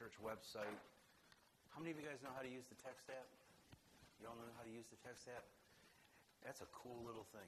church website. How many of you guys know how to use the text app? You all know how to use the text app? That's a cool little thing.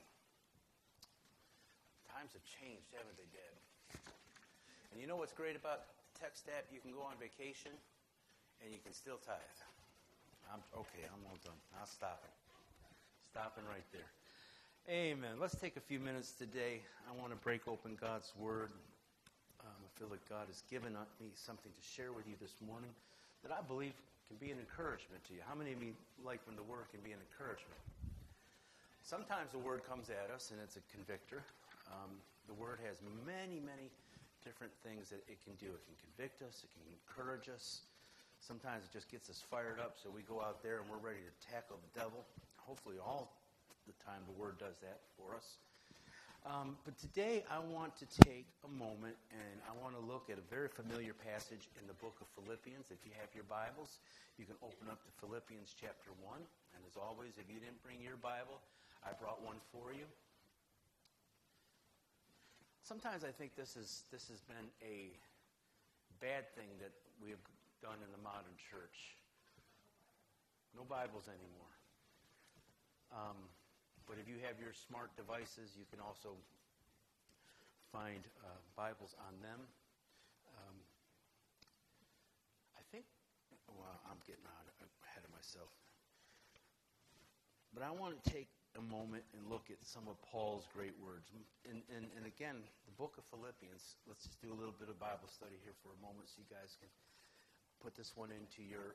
Times have changed, haven't they, Dad? And you know what's great about the text app? You can go on vacation and you can still tithe. I'm all done. I'll stop it. Stopping right there. Amen. Let's take a few minutes today. I want to break open God's Word. I feel like God has given me something to share with you this morning that I believe can be an encouragement to you. How many of you like when the Word can be an encouragement? Sometimes the Word comes at us and it's a convictor. The Word has many, many different things that it can do. It can convict us. It can encourage us. Sometimes it just gets us fired up so we go out there and we're ready to tackle the devil. Hopefully all the time the Word does that for us. But today I want to take a moment and I want to look at a very familiar passage in the book of Philippians. If you have your Bibles, you can open up to Philippians chapter 1. And as always, if you didn't bring your Bible, I brought one for you. Sometimes I think this has been a bad thing that we have done in the modern church. No Bibles anymore. But if you have your smart devices, you can also find Bibles on them. I'm getting ahead of myself. But I want to take a moment and look at some of Paul's great words. And again, the book of Philippians, let's just do a little bit of Bible study here for a moment so you guys can put this one into your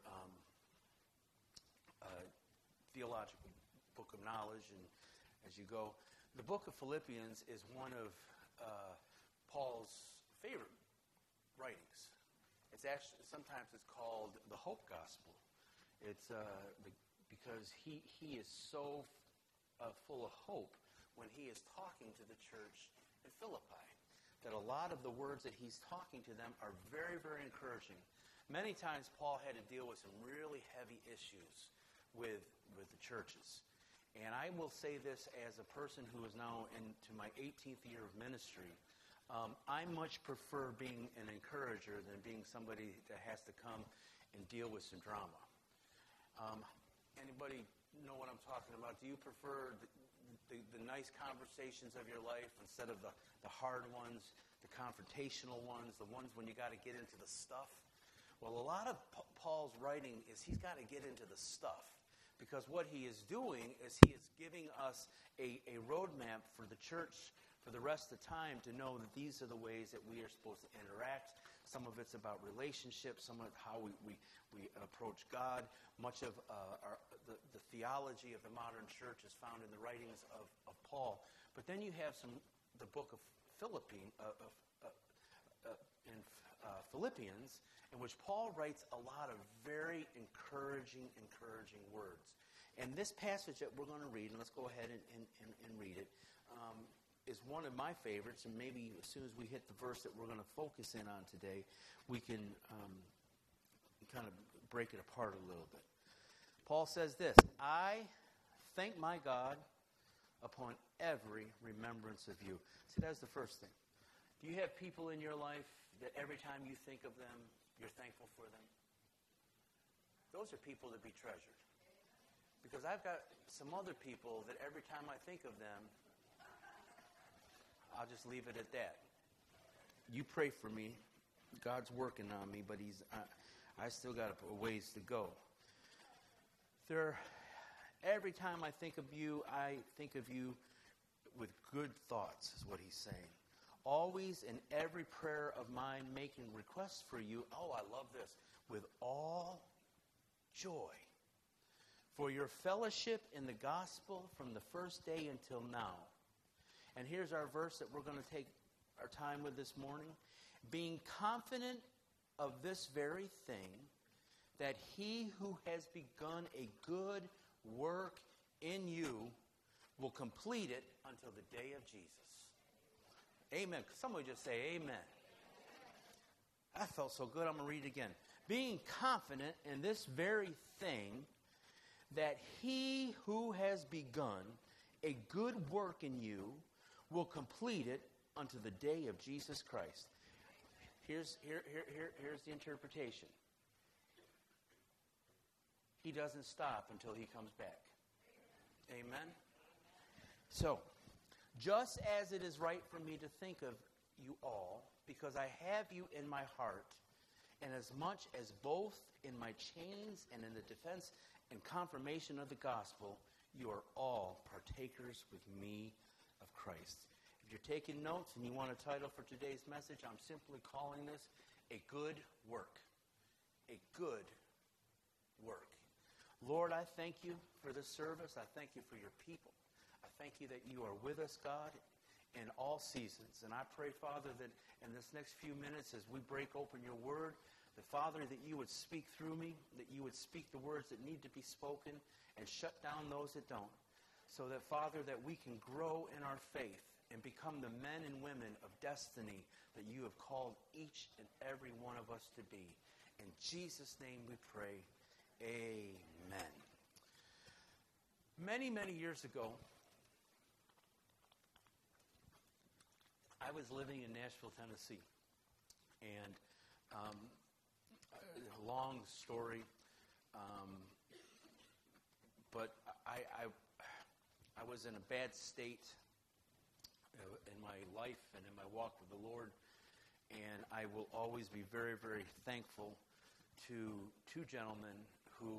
theological book of knowledge, and as you go. The book of Philippians is one of Paul's favorite writings. It's actually, sometimes it's called the Hope Gospel. It's because he is so full of hope when he is talking to the church in Philippi, that a lot of the words that he's talking to them are very, very encouraging. Many times Paul had to deal with some really heavy issues with the churches. And I will say this as a person who is now into my 18th year of ministry. I much prefer being an encourager than being somebody that has to come and deal with some drama. Anybody know what I'm talking about? Do you prefer the nice conversations of your life instead of the hard ones, the confrontational ones, the ones when you got to get into the stuff? Well, a lot of Paul's writing is he's got to get into the stuff. Because what he is doing is he is giving us a roadmap for the church for the rest of the time to know that these are the ways that we are supposed to interact. Some of it's about relationships, some of how we approach God. Much of the theology of the modern church is found in the writings of Paul. But then you have the book of Philippians, in which Paul writes a lot of very encouraging words. And this passage that we're going to read, and let's go ahead and read it, is one of my favorites, and maybe as soon as we hit the verse that we're going to focus in on today, we can kind of break it apart a little bit. Paul says this: I thank my God upon every remembrance of you. See, that's the first thing. Do you have people in your life that every time you think of them, you're thankful for them? Those are people to be treasured. Because I've got some other people that every time I think of them, I'll just leave it at that. You pray for me. God's working on me, but I still got a ways to go. Every time I think of you with good thoughts, is what he's saying. Always in every prayer of mine making requests for you, I love this, with all joy, for your fellowship in the gospel from the first day until now. And here's our verse that we're going to take our time with this morning. Being confident of this very thing, that he who has begun a good work in you will complete it until the day of Jesus. Amen. Somebody just say amen. That felt so good. I'm going to read it again. Being confident in this very thing, that he who has begun a good work in you will complete it unto the day of Jesus Christ. Here's the interpretation. He doesn't stop until he comes back. Amen? So, just as it is right for me to think of you all, because I have you in my heart, and as much as both in my chains and in the defense and confirmation of the gospel, you are all partakers with me of Christ. If you're taking notes and you want a title for today's message, I'm simply calling this A Good Work. A good work. Lord, I thank you for this service. I thank you for your people. I thank you that you are with us, God, in all seasons. And I pray, Father, that in this next few minutes as we break open your word, that, Father, that you would speak through me, that you would speak the words that need to be spoken and shut down those that don't. So that, Father, that we can grow in our faith and become the men and women of destiny that you have called each and every one of us to be. In Jesus' name we pray. Amen. Many, many years ago, I was living in Nashville, Tennessee. And a long story, but I was in a bad state in my life and in my walk with the Lord. And I will always be very, very thankful to two gentlemen who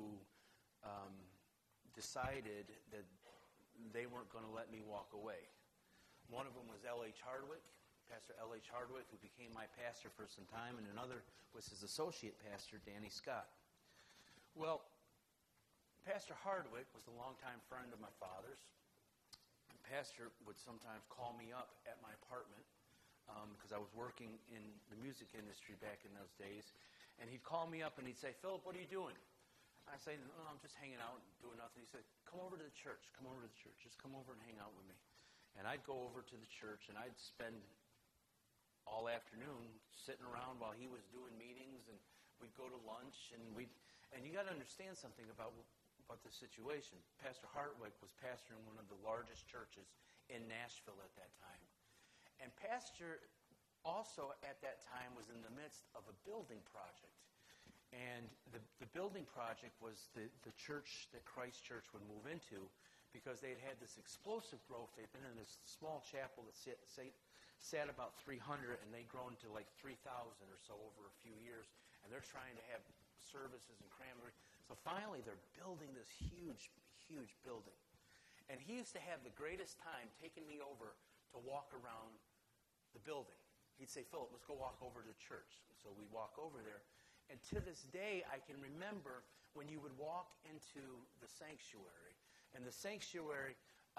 decided that they weren't going to let me walk away. One of them was L.H. Hardwick, Pastor L.H. Hardwick, who became my pastor for some time, and another was his associate pastor, Danny Scott. Well, Pastor Hardwick was a longtime friend of my father's. Pastor would sometimes call me up at my apartment because I was working in the music industry back in those days. And he'd call me up and he'd say, Philip, what are you doing? I'd say, no, I'm just hanging out and doing nothing. He said, come over to the church. Come over to the church. Just come over and hang out with me. And I'd go over to the church and I'd spend all afternoon sitting around while he was doing meetings, and we'd go to lunch, and you got to understand something about the situation. Pastor Hartwick was pastoring one of the largest churches in Nashville at that time. And Pastor also at that time was in the midst of a building project. And the building project was the church that Christ Church would move into, because they had this explosive growth. They'd been in this small chapel that sat about 300, and they'd grown to like 3,000 or so over a few years. And they're trying to have services and cranberry. So finally, they're building this huge, huge building. And he used to have the greatest time taking me over to walk around the building. He'd say, Philip, let's go walk over to the church. So we'd walk over there. And to this day, I can remember when you would walk into the sanctuary. And the sanctuary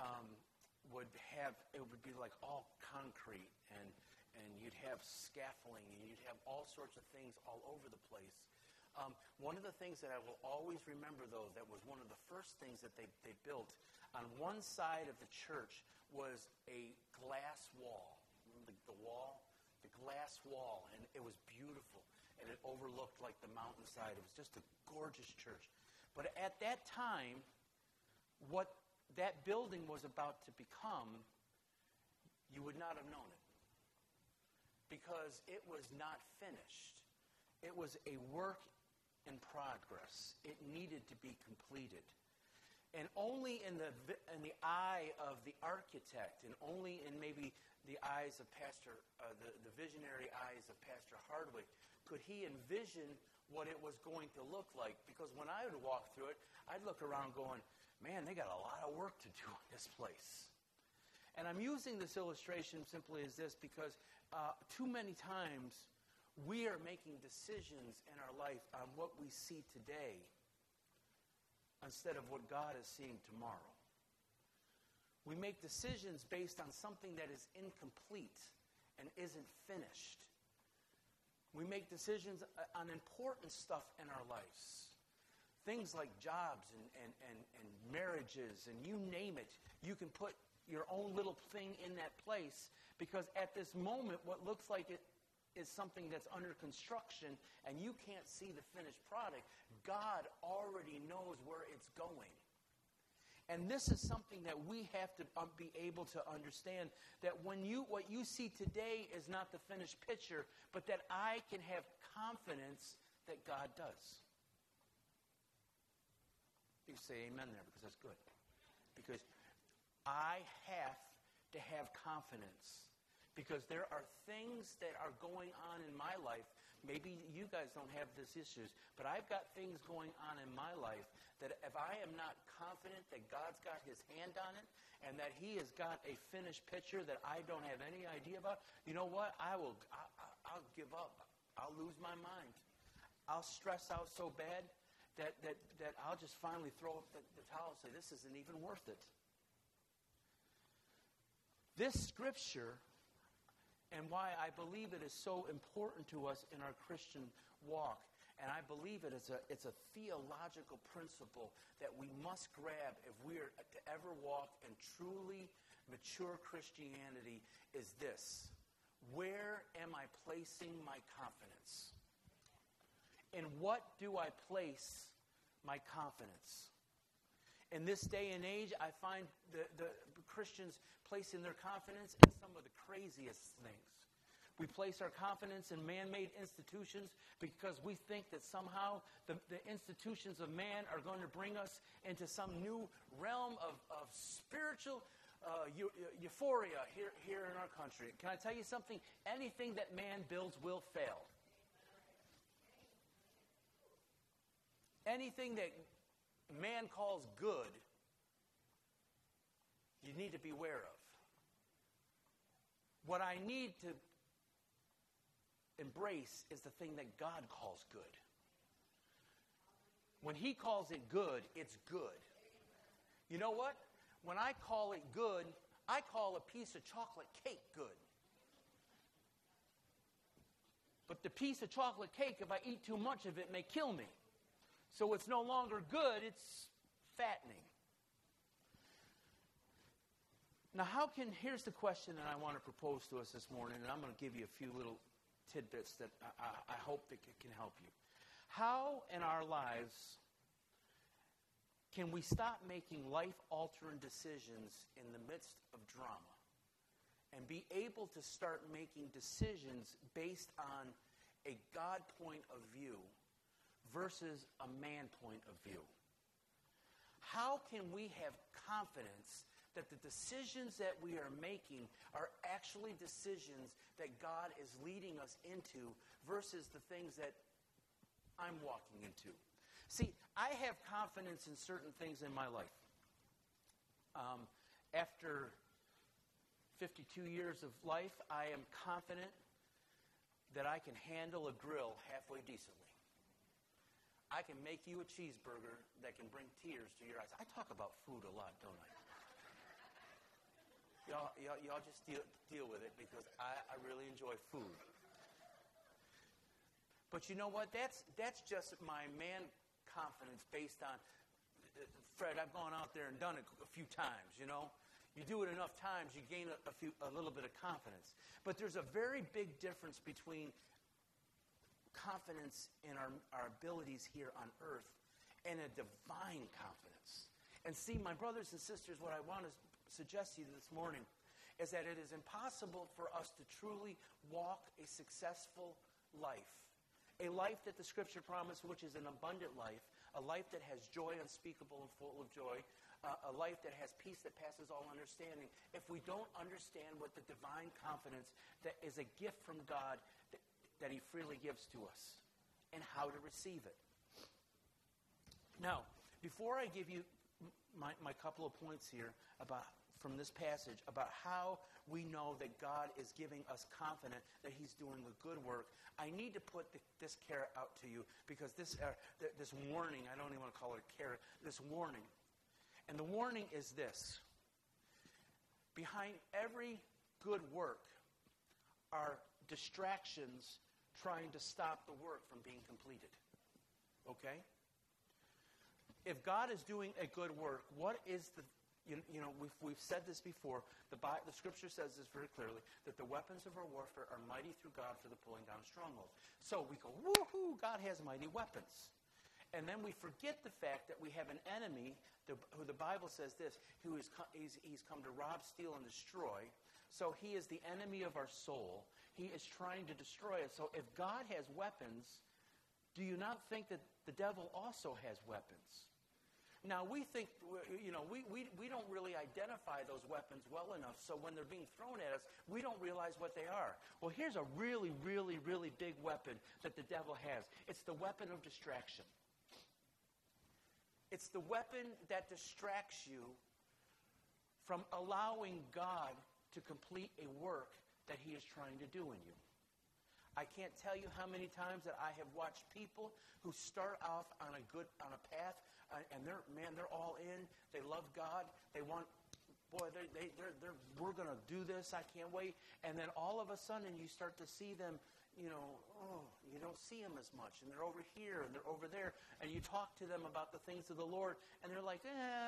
would be like all concrete, and you'd have scaffolding, and you'd have all sorts of things all over the place. One of the things that I will always remember, though, that was one of the first things that they built, on one side of the church was a glass wall. Remember the wall? The glass wall, and it was beautiful, and it overlooked like the mountainside. It was just a gorgeous church. But at that time, what that building was about to become, you would not have known it, because it was not finished. It was a work in progress. It needed to be completed. And only in the eye of the architect, and only in maybe the eyes of the visionary eyes of Pastor Hardwick, could he envision what it was going to look like. Because when I would walk through it, I'd look around going, man, they got a lot of work to do in this place. And I'm using this illustration simply as this because too many times we are making decisions in our life on what we see today instead of what God is seeing tomorrow. We make decisions based on something that is incomplete and isn't finished. We make decisions on important stuff in our lives. Things like jobs and marriages and you name it. You can put your own little thing in that place because at this moment what looks like it is something that's under construction and you can't see the finished product. God already knows where it's going. And this is something that we have to be able to understand, that what you see today is not the finished picture, but that I can have confidence that God does. You say amen there because that's good. Because I have to have confidence. Because there are things that are going on in my life. Maybe you guys don't have these issues, but I've got things going on in my life that if I am not confident that God's got his hand on it and that he has got a finished picture that I don't have any idea about, you know what? I'll give up. I'll lose my mind. I'll stress out so bad that I'll just finally throw up the towel and say, this isn't even worth it. This scripture, and why I believe it is so important to us in our Christian walk, and I believe it's a theological principle that we must grab if we are to ever walk in truly mature Christianity, is this: where am I placing my confidence? In what do I place my confidence? In this day and age, I find the Christians placing their confidence in some of the craziest things. We place our confidence in man-made institutions because we think that somehow the institutions of man are going to bring us into some new realm of spiritual euphoria here in our country. Can I tell you something? Anything that man builds will fail. Anything that man calls good, you need to be aware of. What I need to embrace is the thing that God calls good. When he calls it good, it's good. You know what? When I call it good, I call a piece of chocolate cake good. But the piece of chocolate cake, if I eat too much of it, may kill me. So it's no longer good, it's fattening. Now, here's the question that I want to propose to us this morning, and I'm going to give you a few little tidbits that I hope that can help you. How in our lives can we stop making life-altering decisions in the midst of drama and be able to start making decisions based on a God point of view versus a man point of view? How can we have confidence that the decisions that we are making are actually decisions that God is leading us into versus the things that I'm walking into? See, I have confidence in certain things in my life. After 52 years of life, I am confident that I can handle a grill halfway decently. I can make you a cheeseburger that can bring tears to your eyes. I talk about food a lot, don't I? Y'all just deal with it because I really enjoy food. But you know what? That's just my man confidence based on, Fred, I've gone out there and done it a few times, you know. You do it enough times, you gain a little bit of confidence. But there's a very big difference between confidence in our abilities here on earth and a divine confidence. And see, my brothers and sisters, what I want to suggest to you this morning is that it is impossible for us to truly walk a successful life. A life that the Scripture promised, which is an abundant life, a life that has joy unspeakable and full of joy, a life that has peace that passes all understanding, if we don't understand what the divine confidence that is a gift from God that he freely gives to us and how to receive it. Now, before I give you my couple of points here from this passage about how we know that God is giving us confidence that he's doing a good work, I need to put this carrot out to you because this warning, I don't even want to call it a carrot, this warning. And the warning is this: behind every good work are distractions trying to stop the work from being completed. Okay? If God is doing a good work, what is the... You know, we've said this before. The Scripture says this very clearly, that the weapons of our warfare are mighty through God for the pulling down of strongholds. So we go, woohoo, God has mighty weapons. And then we forget the fact that we have an enemy, who the Bible says this, he's come to rob, steal, and destroy. So he is the enemy of our soul. He is trying to destroy us. So if God has weapons, do you not think that the devil also has weapons? Now, we think, we don't really identify those weapons well enough, so when they're being thrown at us, we don't realize what they are. Well, here's a really, really, really big weapon that the devil has. It's the weapon of distraction. It's the weapon that distracts you from allowing God to complete a work that he is trying to do in you. I can't tell you how many times that I have watched people who start off on a path, and they're all in. They love God. They want, we're going to do this. I can't wait. And then all of a sudden you start to see them, you don't see them as much. And they're over here and they're over there. And you talk to them about the things of the Lord, and they're like,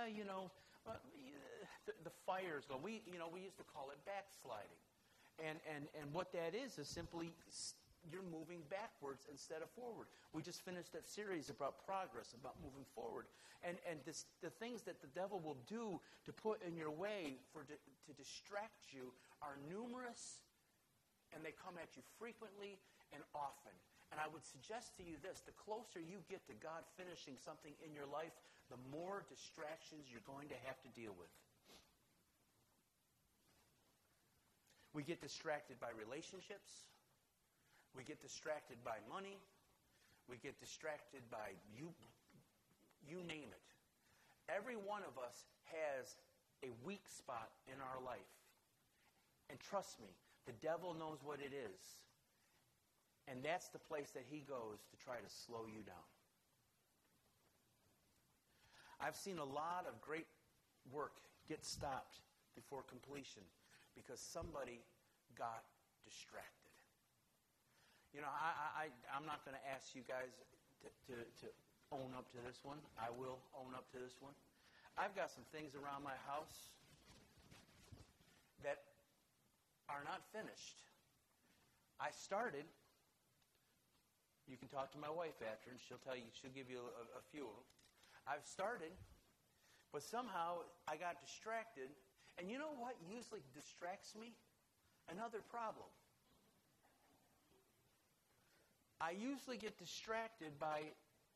the fire's going. We used to call it backsliding. And what that is simply you're moving backwards instead of forward. We just finished that series about progress, about moving forward. And the things that the devil will do to put in your way to distract you are numerous, and they come at you frequently and often. And I would suggest to you this: the closer you get to God finishing something in your life, the more distractions you're going to have to deal with. We get distracted by relationships. We get distracted by money. We get distracted by you name it. Every one of us has a weak spot in our life. And trust me, the devil knows what it is. And that's the place that he goes to try to slow you down. I've seen a lot of great work get stopped before completion because somebody got distracted. I'm not going to ask you guys to own up to this one. I will own up to this one. I've got some things around my house that are not finished. I started. You can talk to my wife after, and she'll give you a few of them. I've started, but somehow I got distracted. And you know what usually distracts me? Another problem. I usually get distracted by,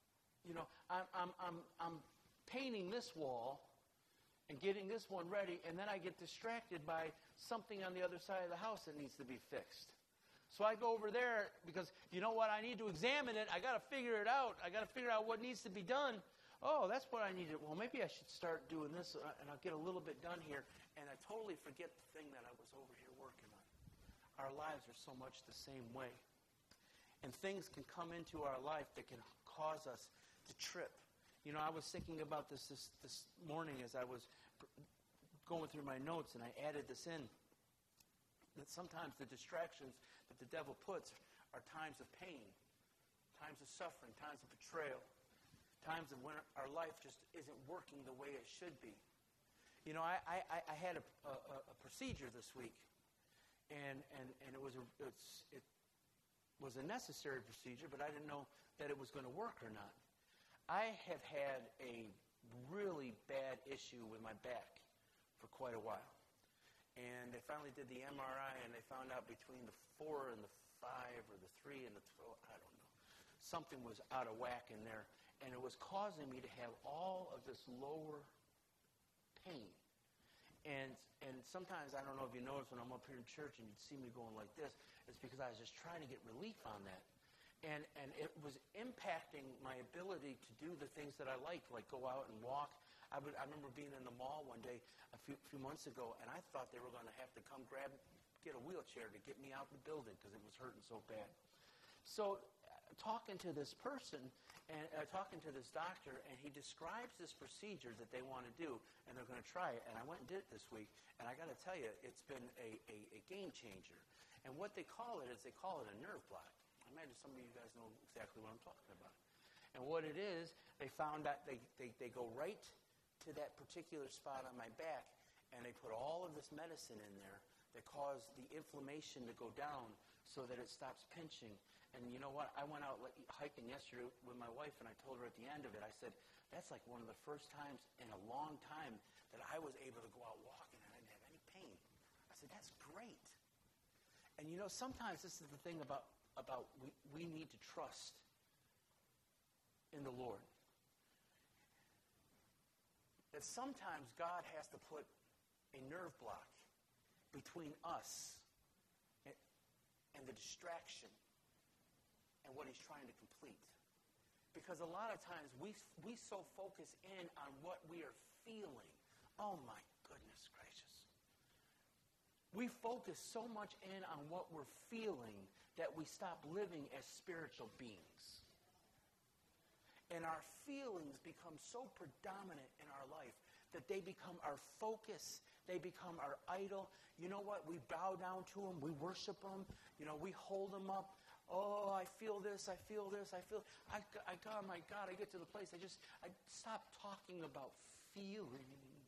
I'm painting this wall and getting this one ready, and then I get distracted by something on the other side of the house that needs to be fixed. So I go over there because, you know what, I need to examine it. I got to figure it out. I got to figure out what needs to be done. Oh, that's what I needed. Well, maybe I should start doing this, and I'll get a little bit done here. And I totally forget the thing that I was over here working on. Our lives are so much the same way. And things can come into our life that can cause us to trip. I was thinking about this morning as I was going through my notes, and I added this in. That sometimes the distractions that the devil puts are times of pain, times of suffering, times of betrayal, times of when our life just isn't working the way it should be. I had a procedure this week, and it was a necessary procedure, but I didn't know that it was going to work or not. I have had a really bad issue with my back for quite a while. And they finally did the MRI, and they found out between the 4 and the 5 or the 3 and the 12, I don't know. Something was out of whack in there, and it was causing me to have all of this lower pain. And sometimes, I don't know if you notice when I'm up here in church and you'd see me going like this, it's because I was just trying to get relief on that. And it was impacting my ability to do the things that I like go out and walk. I remember being in the mall one day a few months ago, and I thought they were going to have to come get a wheelchair to get me out of the building because it was hurting so bad. So talking to this person, and talking to this doctor, and he describes this procedure that they want to do, and they're going to try it. And I went and did it this week, and I got to tell you, it's been a game changer. And what they call it is they call it a nerve block. I imagine some of you guys know exactly what I'm talking about. And what it is, they found out they go right to that particular spot on my back, and they put all of this medicine in there that cause the inflammation to go down so that it stops pinching. And you know what? I went out hiking yesterday with my wife, and I told her at the end of it, I said, that's like one of the first times in a long time that I was able to go out walking and I didn't have any pain. I said, that's great. And sometimes this is the thing about we need to trust in the Lord. that sometimes God has to put a nerve block between us and the distraction and what he's trying to complete. Because a lot of times we so focus in on what we are feeling. Oh my goodness gracious. We focus so much in on what we're feeling that we stop living as spiritual beings. And our feelings become so predominant in our life that they become our focus. They become our idol. You know what? We bow down to them. We worship them. You know, we hold them up. Oh, I feel this. I feel this. Oh my God, I get to the place. I stop talking about feelings.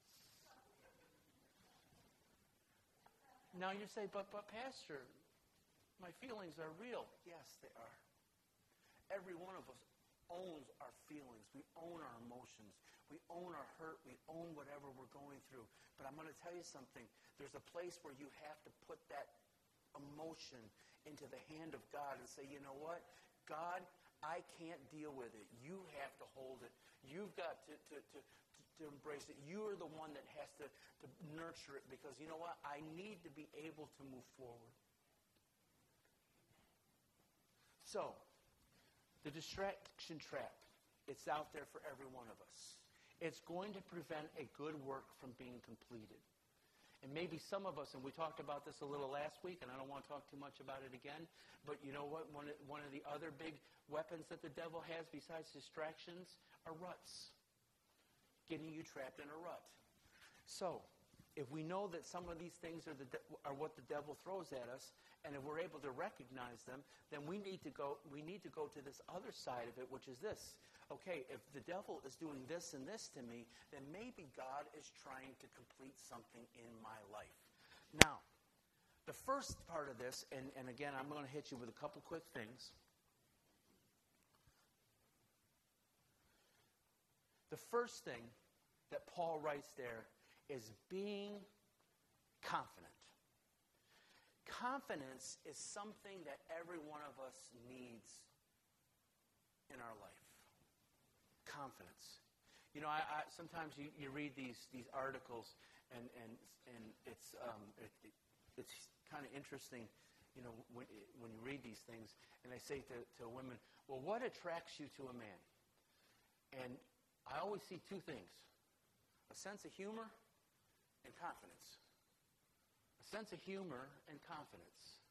Now you say, but Pastor, my feelings are real. Yes, they are. Every one of us owns our feelings. We own our emotions. We own our hurt. We own whatever we're going through. But I'm going to tell you something. There's a place where you have to put that emotion into the hand of God and say, you know what? God, I can't deal with it. You have to hold it. You've got to embrace it. You are the one that has to nurture it, because you know what? I need to be able to move forward. So, the distraction trap, it's out there for every one of us. It's going to prevent a good work from being completed. And maybe some of us, and we talked about this a little last week, and I don't want to talk too much about it again, but you know what? One of the other big weapons that the devil has besides distractions are ruts. Getting you trapped in a rut. So, if we know that some of these things are what the devil throws at us, and if we're able to recognize them, then we need to go to this other side of it, which is this. Okay, if the devil is doing this and this to me, then maybe God is trying to complete something in my life. Now, the first part of this, and again, I'm going to hit you with a couple quick things. The first thing that Paul writes there is being confident. Confidence is something that every one of us needs in our life. Confidence. You know, I sometimes you read these articles, and it's kind of interesting, you know, when you read these things, and they say to women, well, what attracts you to a man? And I always see two things: a sense of humor and confidence. A sense of humor and confidence.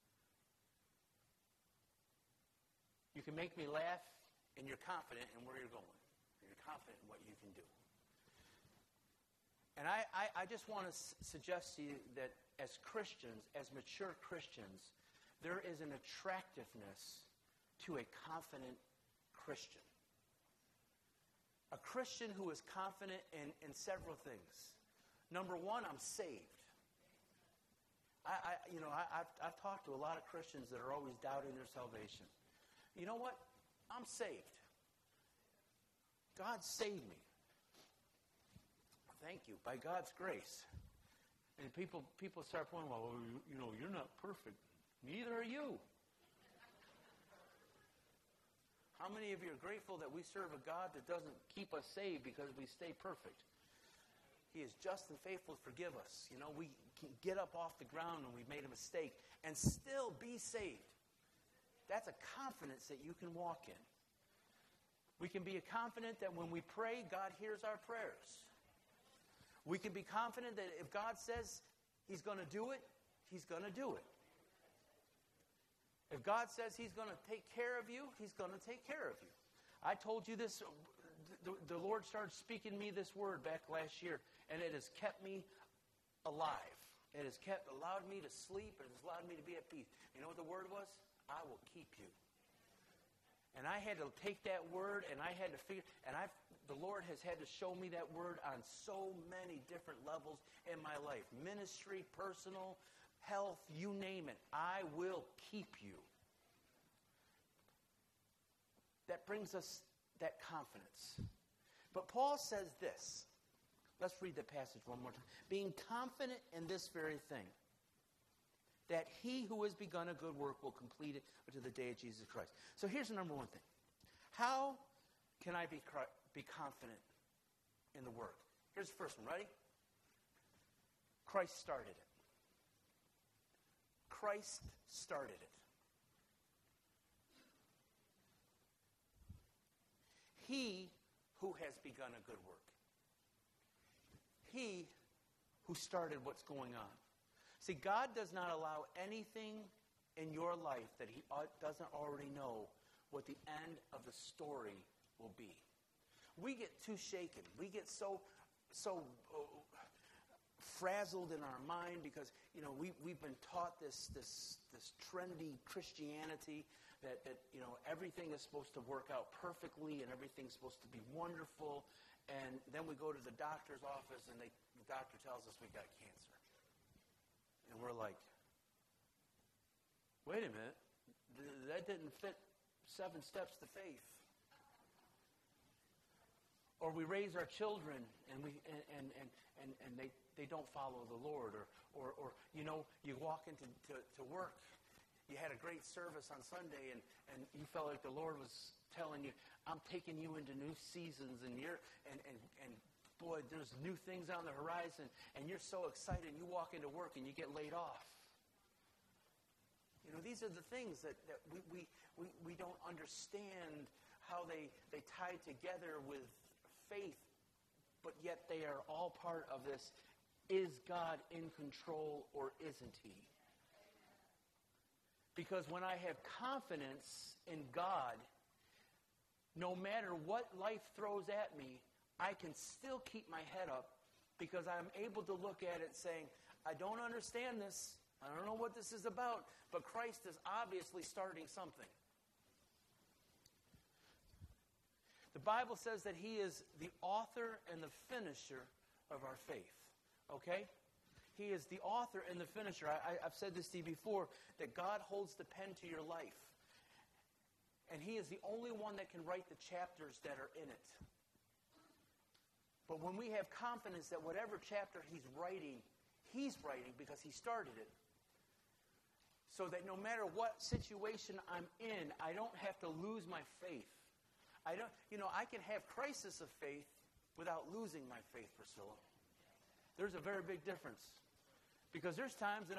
You can make me laugh, and you're confident in where you're going. You're confident in what you can do. And I just want to suggest to you that as Christians, as mature Christians, there is an attractiveness to a confident Christian. A Christian who is confident in several things. Number one, I'm saved. I've talked to a lot of Christians that are always doubting their salvation. You know what? I'm saved. God saved me. Thank you. By God's grace. And people start pointing, well, you know, you're not perfect. Neither are you. How many of you are grateful that we serve a God that doesn't keep us saved because we stay perfect? He is just and faithful to forgive us. You know, we can get up off the ground when we've made a mistake and still be saved. That's a confidence that you can walk in. We can be confident that when we pray, God hears our prayers. We can be confident that if God says He's going to do it, He's going to do it. If God says He's going to take care of you, He's going to take care of you. I told you this, the Lord started speaking to me this word back last year, and it has kept me alive. It has allowed me to sleep, and it has allowed me to be at peace. You know what the word was? I will keep you. And I had to take that word, and I had to figure, and the Lord has had to show me that word on so many different levels in my life. Ministry, personal, health, you name it. I will keep you. That brings us that confidence. But Paul says this. Let's read the passage one more time. Being confident in this very thing, that he who has begun a good work will complete it unto the day of Jesus Christ. So here's the number one thing. How can I be confident in the work? Here's the first one. Ready? Christ started it. Christ started it. He who has begun a good work. He who started what's going on. See, God does not allow anything in your life that he doesn't already know what the end of the story will be. We get too shaken. We get so frazzled in our mind because, we've been taught this trendy Christianity that everything is supposed to work out perfectly and everything's supposed to be wonderful. And then we go to the doctor's office and the doctor tells us we got cancer. And we're like, wait a minute, that didn't fit 7 steps to faith. Or we raise our children and they don't follow the Lord. Or you walk into work. You had a great service on Sunday and you felt like the Lord was telling you, I'm taking you into new seasons and boy, there's new things on the horizon and you're so excited. You walk into work and you get laid off. These are the things that we don't understand how they tie together with faith, but yet they are all part of this. Is God in control or isn't he? Because when I have confidence in God, no matter what life throws at me, I can still keep my head up because I'm able to look at it saying, I don't understand this. I don't know what this is about, but Christ is obviously starting something. The Bible says that he is the author and the finisher of our faith. Okay? He is the author and the finisher. I've said this to you before, that God holds the pen to your life. And he is the only one that can write the chapters that are in it. But when we have confidence that whatever chapter he's writing because he started it. So that no matter what situation I'm in, I don't have to lose my faith. I can have crisis of faith without losing my faith, Priscilla. There's a very big difference. Because there's times that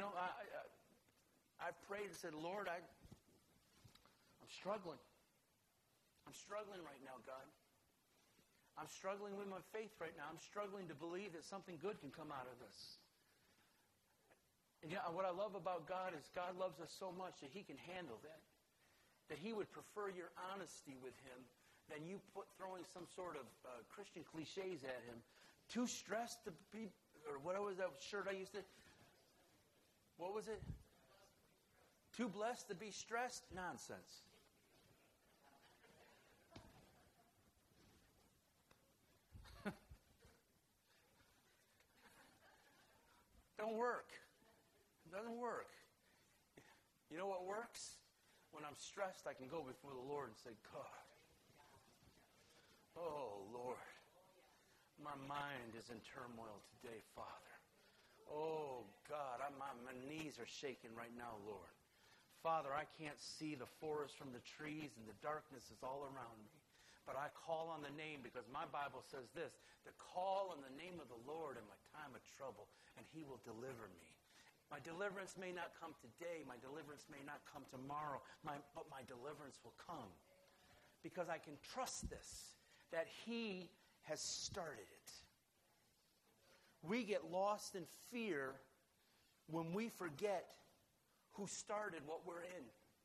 I've prayed and said, Lord, I'm struggling. I'm struggling right now, God. I'm struggling with my faith right now. I'm struggling to believe that something good can come out of this. And what I love about God is God loves us so much that he can handle that. That he would prefer your honesty with him than you throwing some sort of Christian cliches at him. Too stressed to be, or what was that shirt I used to, what was it? Too blessed to be stressed? Nonsense. Don't work. It doesn't work. You know what works? When I'm stressed, I can go before the Lord and say, God, oh, Lord, my mind is in turmoil today, Father. Oh, God, my knees are shaking right now, Lord. Father, I can't see the forest from the trees and the darkness is all around me. But I call on the name because my Bible says this, to call on the name of the Lord in my time of trouble, and he will deliver me. My deliverance may not come today. My deliverance may not come tomorrow. But my deliverance will come. Because I can trust this, that he has started it. We get lost in fear when we forget who started what we're in.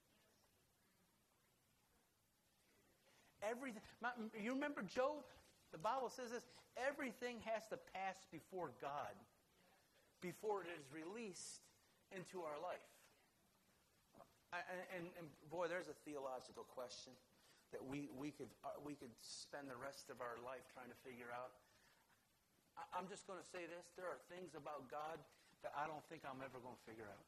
Everything. You remember Job? The Bible says this, everything has to pass before God before it is released into our life. And boy, there's a theological question that we could spend the rest of our life trying to figure out. I'm just going to say this. There are things about God that I don't think I'm ever going to figure out.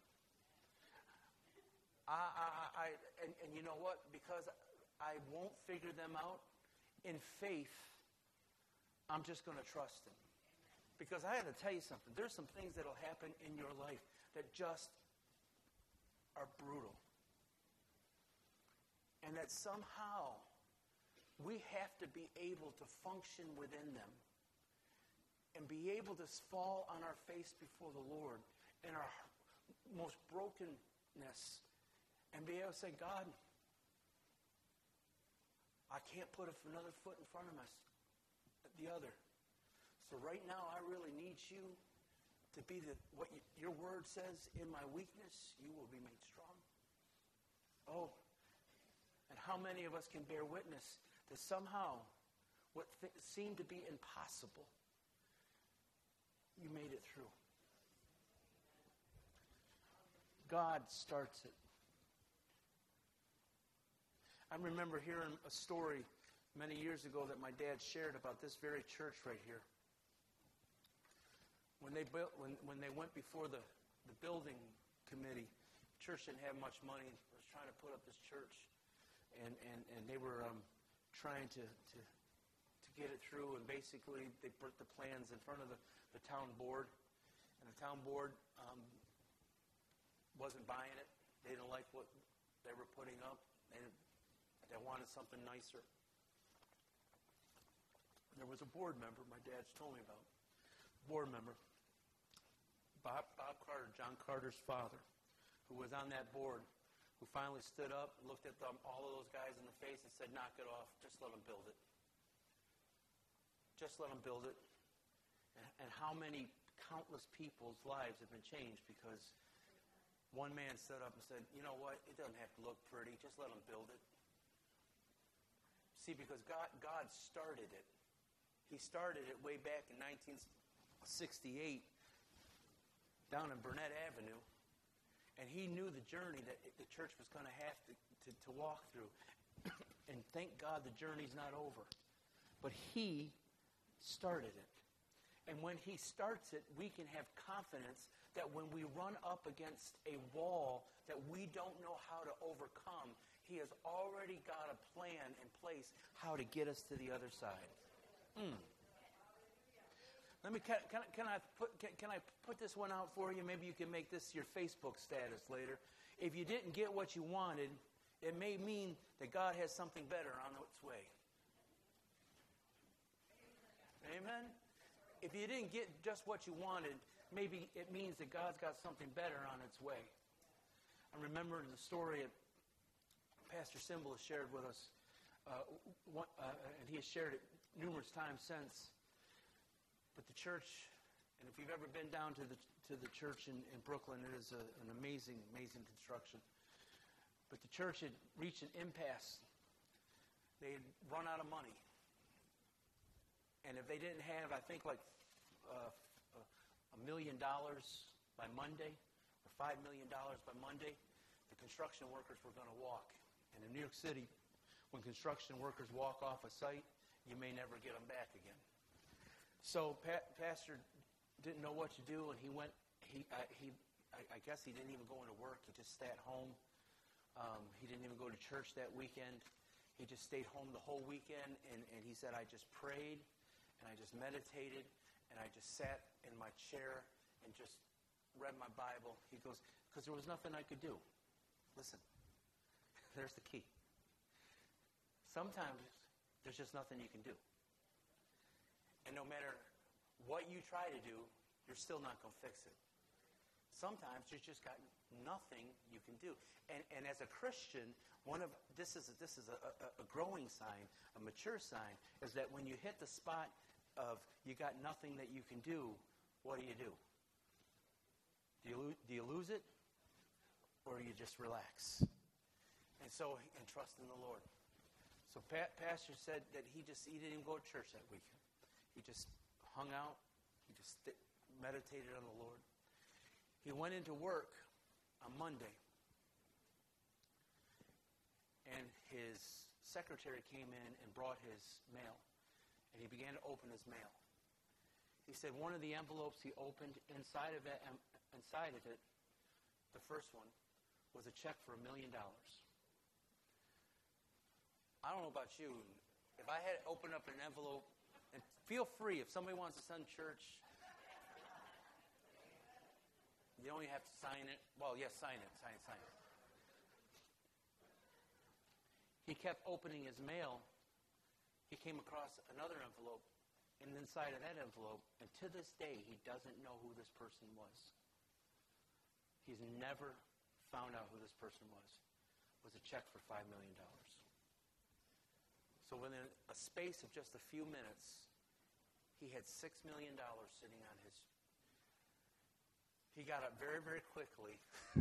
And you know what? Because I won't figure them out, in faith, I'm just going to trust him. Because I have to tell you something. There's some things that will happen in your life that just are brutal. And that somehow we have to be able to function within them. and be able to fall on our face before the Lord in our most brokenness and be able to say, God, I can't put another foot in front of the other. So right now, I really need you to be what your word says, in my weakness, you will be made strong. Oh, and how many of us can bear witness that somehow what seemed to be impossible, you made it through. God starts it. I remember hearing a story many years ago that my dad shared about this very church right here. When they went before the building committee, the church didn't have much money. Was trying to put up this church, and they were trying to get it through. And basically, they put the plans in front of the town board, and the town board wasn't buying it. They didn't like what they were putting up. They wanted something nicer. And there was a board member my dad's told me about. Board member, Bob Carter, John Carter's father, who was on that board, who finally stood up, looked at all of those guys in the face and said, knock it off, just let them build it. Just let them build it. And how many countless people's lives have been changed because one man stood up and said, you know what, it doesn't have to look pretty, just let them build it. See, because God started it. He started it way back in 1968 down in Burnett Avenue, and he knew the journey that the church was going to have to walk through. And thank God the journey's not over. But he started it. And when he starts it, we can have confidence that when we run up against a wall that we don't know how to overcome, he has already got a plan in place how to get us to the other side. Can I put this one out for you? Maybe you can make this your Facebook status later. If you didn't get what you wanted, it may mean that God has something better on its way. Amen? If you didn't get just what you wanted, maybe it means that God's got something better on its way. I remember the story that Pastor Symbol has shared with us, and he has shared it numerous times since. But the church, and if you've ever been down to the church in Brooklyn, it is an amazing, amazing construction. But the church had reached an impasse. They had run out of money. And if they didn't have, I think, like $1 million by Monday, or $5 million by Monday, the construction workers were going to walk. And in New York City, when construction workers walk off a site, you may never get them back again. So Pastor didn't know what to do, and he went. I guess he didn't even go into work. He just stayed home. He didn't even go to church that weekend. He just stayed home the whole weekend, and he said, I just prayed, and I just meditated, and I just sat in my chair and just read my Bible. He goes, because there was nothing I could do. Listen, there's the key. Sometimes there's just nothing you can do. And no matter what you try to do, you're still not going to fix it. Sometimes you just got nothing you can do. And as a Christian, this is a growing sign, a mature sign, is that when you hit the spot of you got nothing that you can do, what do? Do you lose it? Or you just relax? And trust in the Lord. So Pastor said that he didn't even go to church that weekend. He just hung out. He just meditated on the Lord. He went into work on Monday, and his secretary came in and brought his mail, and he began to open his mail. He said one of the envelopes he opened, inside of it, the first one, was a check for $1 million. I don't know about you. If I had opened up an envelope, and feel free, if somebody wants to send church, you only have to sign it. Well, yes, sign it. He kept opening his mail. He came across another envelope, And inside of that envelope, and to this day, he doesn't know who this person was. He's never found out who this person was. It was a check for $5 million. So within a space of just a few minutes, he had $6 million sitting on his. He got up very, very quickly.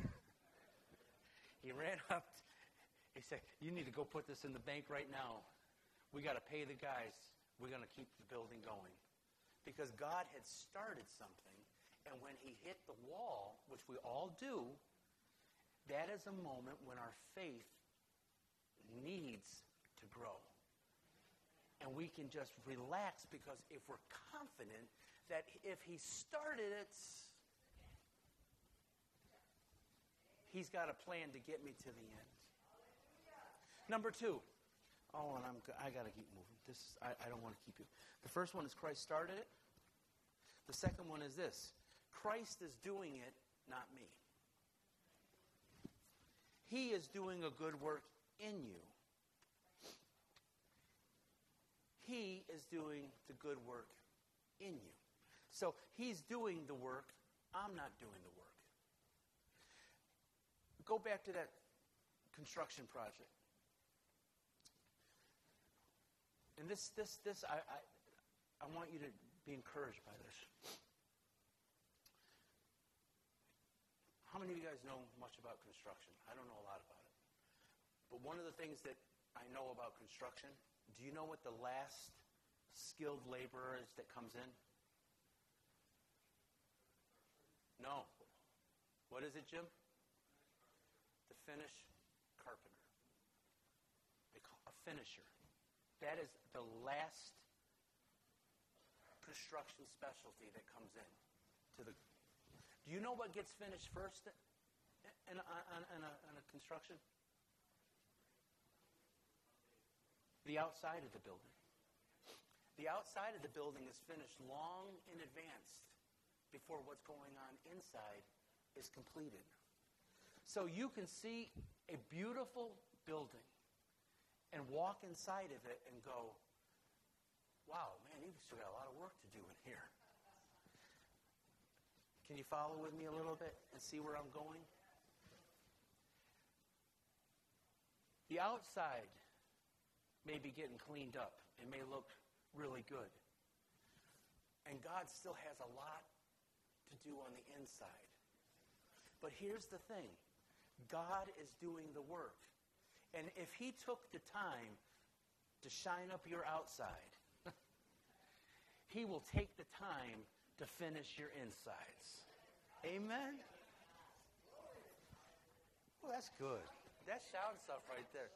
He ran up. He said, "You need to go put this in the bank right now. We got to pay the guys. We're going to keep the building going." Because God had started something, and when he hit the wall, which we all do, that is a moment when our faith needs to grow. And we can just relax, because if we're confident that if he started it, he's got a plan to get me to the end. Number 2. Oh, and I got to keep moving. I don't want to keep you. The first one is Christ started it. The second one is this. Christ is doing it, not me. He is doing a good work in you. He is doing the good work in you. So he's doing the work. I'm not doing the work. Go back to that construction project. And I want you to be encouraged by this. How many of you guys know much about construction? I don't know a lot about it. But one of the things that I know about construction, do you know what the last skilled laborer is that comes in? No. What is it, Jim? The finish carpenter. They call a finisher. That is the last construction specialty that comes in to the. Do you know what gets finished first on a construction? The outside of the building. The outside of the building is finished long in advance before what's going on inside is completed. So you can see a beautiful building and walk inside of it and go, wow, man, you've still got a lot of work to do in here. Can you follow with me a little bit and see where I'm going? The outside may be getting cleaned up. It may look really good. And God still has a lot to do on the inside. But here's the thing. God is doing the work. And if he took the time to shine up your outside, he will take the time to finish your insides. Amen? Well, that's good. That's shout stuff right there.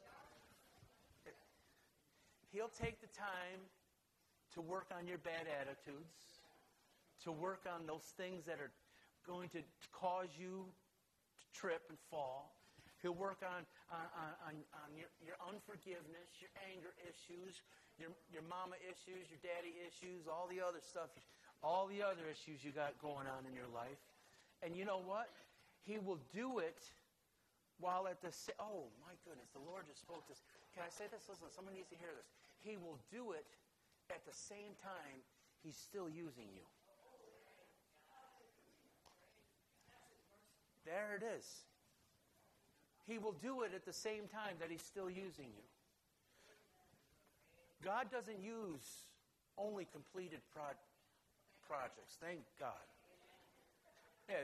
He'll take the time to work on your bad attitudes, to work on those things that are going to cause you to trip and fall. He'll work on your unforgiveness, your anger issues, your mama issues, your daddy issues, all the other stuff, all the other issues you got going on in your life. And you know what? He will do it while at the oh my goodness, the Lord just spoke this. Can I say this? Listen, someone needs to hear this. He will do it at the same time he's still using you. There it is. He will do it at the same time that he's still using you. God doesn't use only completed projects. Thank God. Yeah,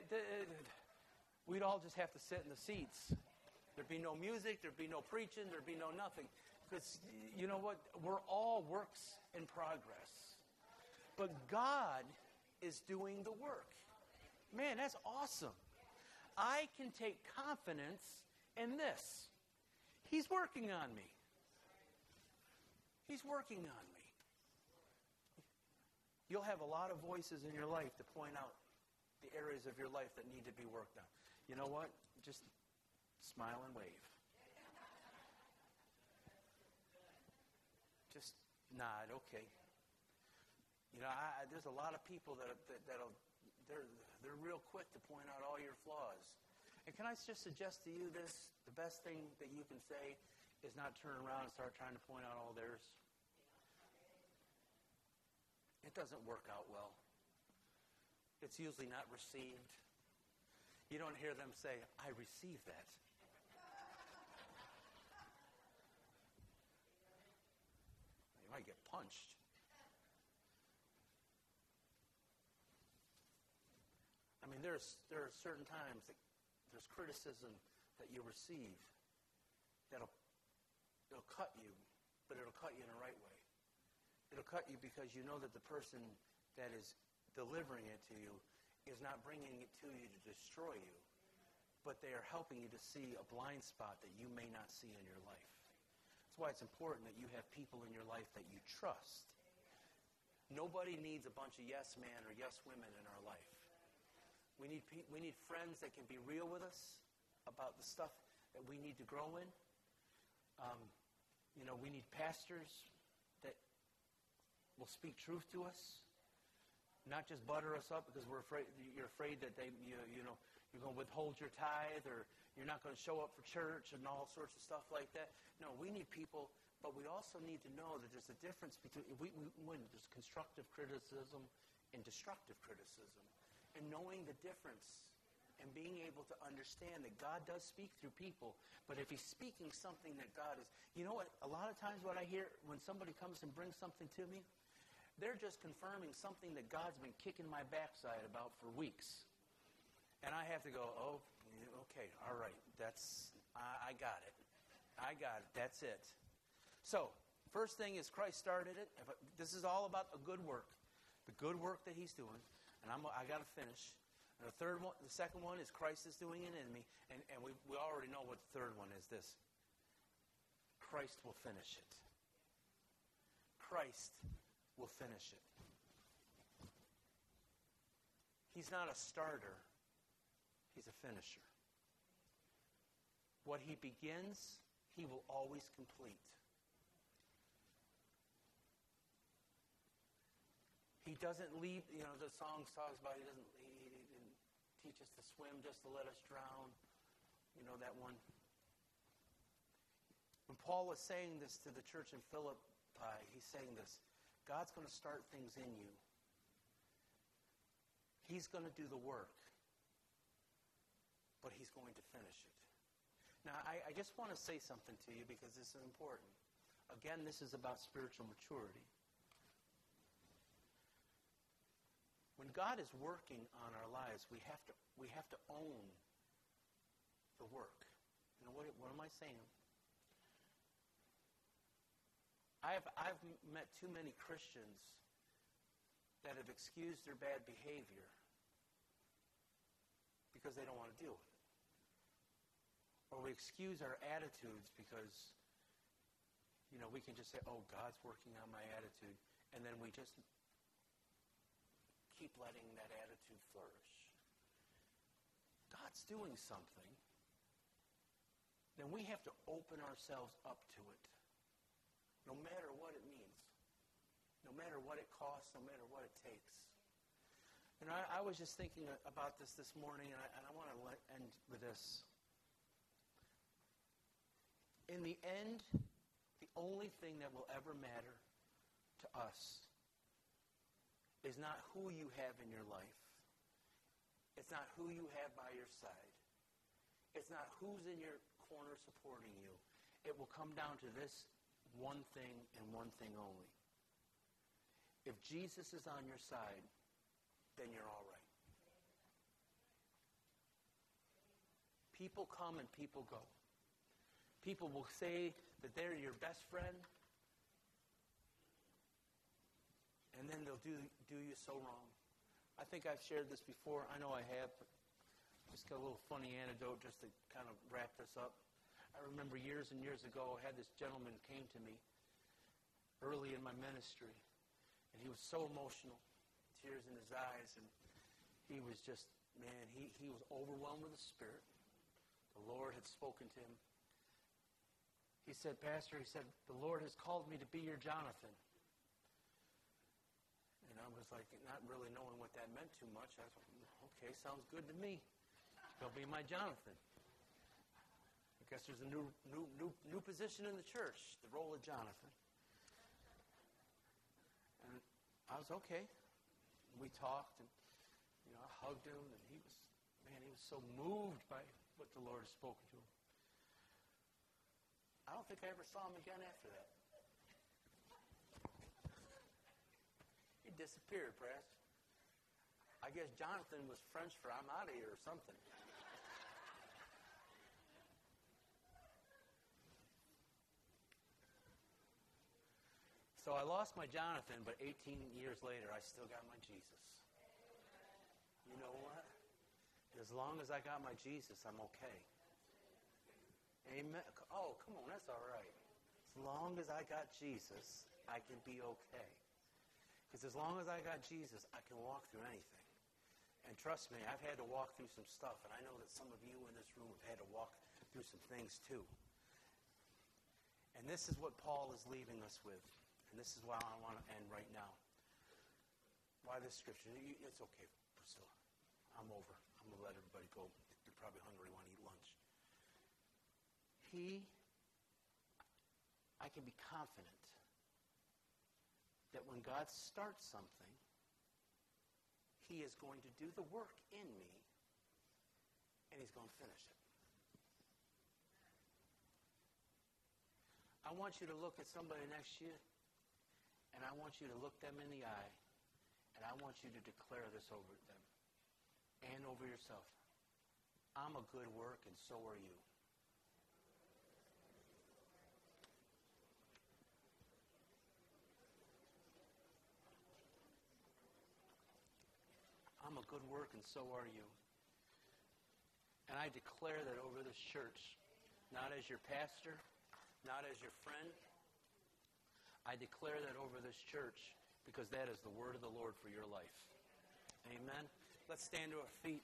we'd all just have to sit in the seats. There'd be no music. There'd be no preaching. There'd be no nothing. Because you know what? We're all works in progress. But God is doing the work. Man, that's awesome. I can take confidence in this. He's working on me. He's working on me. You'll have a lot of voices in your life to point out the areas of your life that need to be worked on. You know what? Just smile and wave. Just nod, okay. You know, there's a lot of people they're real quick to point out all your flaws. And can I just suggest to you this? The best thing that you can say is not turn around and start trying to point out all theirs. it doesn't work out well. It's usually not received. You don't hear them say, I receive that. You might get punched. I mean, there are certain times that there's criticism that you receive it'll cut you, but it'll cut you in the right way. It'll cut you because you know that the person that is delivering it to you is not bringing it to you to destroy you, but they are helping you to see a blind spot that you may not see in your life. That's why it's important that you have people in your life that you trust. Nobody needs a bunch of yes men or yes women in our life. We need friends that can be real with us about the stuff that we need to grow in. We need pastors that will speak truth to us, not just butter us up because you're afraid that you're going to withhold your tithe or you're not going to show up for church and all sorts of stuff like that. No, we need people, but we also need to know that there's a difference between when there's constructive criticism and destructive criticism, and knowing the difference. And being able to understand that God does speak through people, but if he's speaking something that God is... You know what? A lot of times what I hear when somebody comes and brings something to me, they're just confirming something that God's been kicking my backside about for weeks. And I have to go, oh, okay, all right, I got it. That's it. So, first thing is Christ started it. This is all about a good work. The good work that he's doing. And I got to finish. And the second one is Christ is doing it in me. And we already know what the third one is, this. Christ will finish it. Christ will finish it. He's not a starter. He's a finisher. What he begins, he will always complete. He doesn't leave, the song talks about he didn't teach us to swim just to let us drown. You know that one? When Paul was saying this to the church in Philippi, he's saying this, God's going to start things in you. He's going to do the work, but he's going to finish it. Now, I just want to say something to you because this is important. Again, this is about spiritual maturity. When God is working on our lives, we have to own the work. What am I saying? I've met too many Christians that have excused their bad behavior because they don't want to deal with it. Or we excuse our attitudes because, we can just say, oh, God's working on my attitude, and then we just keep letting that attitude flourish. God's doing something, then we have to open ourselves up to it, no matter what it means, no matter what it costs, no matter what it takes. And I was just thinking about this morning, and I want to end with this. In the end, the only thing that will ever matter to us is not who you have in your life. It's not who you have by your side. It's not who's in your corner supporting you. It will come down to this one thing and one thing only. If Jesus is on your side, then you're all right. People come and people go. People will say that they're your best friend, and then they'll do you so wrong. I think I've shared this before. I know I have, but just got a little funny anecdote just to kind of wrap this up. I remember years and years ago, I had this gentleman came to me early in my ministry, and he was so emotional, tears in his eyes, and he was just, he was overwhelmed with the Spirit. The Lord had spoken to him. He said, Pastor, the Lord has called me to be your Jonathan. And I was like, not really knowing what that meant too much. I was like, okay, sounds good to me. He'll be my Jonathan. I guess there's a new position in the church, the role of Jonathan. And I was okay. We talked, and I hugged him, and he was so moved by what the Lord had spoken to him. I don't think I ever saw him again after that. He disappeared, Press. I guess Jonathan was French for I'm out of here or something. So I lost my Jonathan, but 18 years later, I still got my Jesus. You know what? As long as I got my Jesus, I'm okay. Amen. Oh, come on, that's all right. As long as I got Jesus, I can be okay. Because as long as I got Jesus, I can walk through anything. And trust me, I've had to walk through some stuff, and I know that some of you in this room have had to walk through some things too. And this is what Paul is leaving us with. And this is why I want to end right now. Why this scripture? It's okay, Priscilla. I'm over. I'm going to let everybody go. You're probably hungry, want to eat lunch. I can be confident that when God starts something, He is going to do the work in me, and He's going to finish it. I want you to look at somebody next to you, and I want you to look them in the eye, and I want you to declare this over them and over yourself. I'm a good work, and so are you. I'm a good work, and so are you. And I declare that over this church, not as your pastor, not as your friend. I declare that over this church because that is the word of the Lord for your life. Amen. Let's stand to our feet.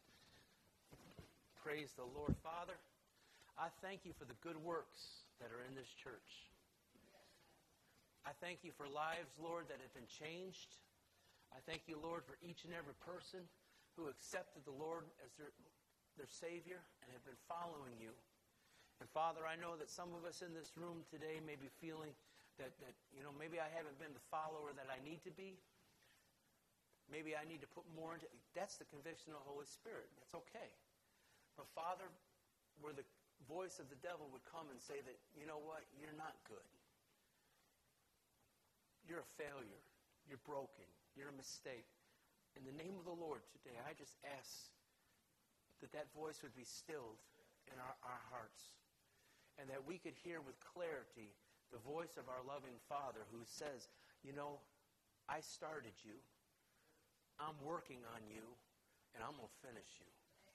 Praise the Lord. Father, I thank you for the good works that are in this church. I thank you for lives, Lord, that have been changed. I thank you, Lord, for each and every person who accepted the Lord as their Savior and have been following you. And Father, I know that some of us in this room today may be feeling that maybe I haven't been the follower that I need to be. Maybe I need to put more into it. That's the conviction of the Holy Spirit. That's okay. But Father, where the voice of the devil would come and say that, you know what, you're not good. You're a failure. You're broken. You're a mistake. In the name of the Lord today, I just ask that voice would be stilled in our hearts, and that we could hear with clarity the voice of our loving Father who says, I started you, I'm working on you, and I'm going to finish you.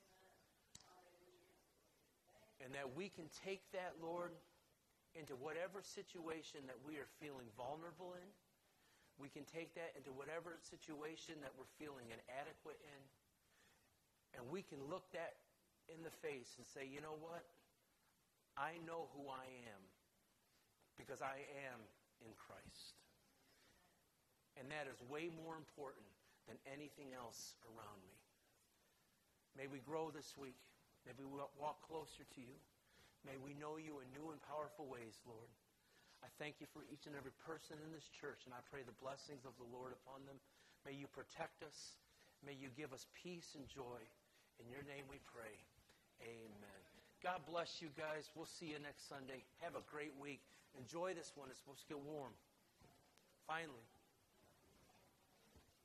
And that we can take that, Lord, into whatever situation that we are feeling vulnerable in. We can take that into whatever situation that we're feeling inadequate in. And we can look that in the face and say, you know what? I know who I am because I am in Christ. And that is way more important than anything else around me. May we grow this week. May we walk closer to you. May we know you in new and powerful ways, Lord. I thank you for each and every person in this church, and I pray the blessings of the Lord upon them. May you protect us. May you give us peace and joy. In your name we pray. Amen. God bless you guys. We'll see you next Sunday. Have a great week. Enjoy this one. It's supposed to get warm. Finally.